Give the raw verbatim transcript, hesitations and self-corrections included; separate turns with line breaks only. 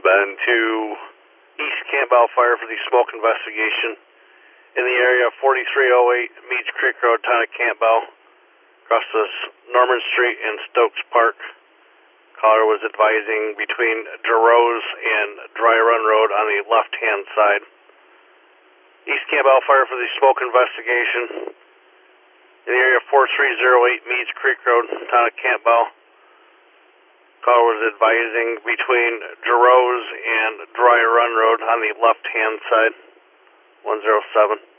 been to East Campbell Fire for the smoke investigation in the area of forty-three oh eight Meads Creek Road, town of Campbell, across this Norman Street and Stokes Park. Caller was advising between Jerose and Dry Run Road on the left-hand side. East Campbell Fire for the smoke investigation in the area of forty-three oh eight Meads Creek Road, town of Campbell. Caller was advising between Jerose and Dry Run Road on the left-hand side, one oh seven.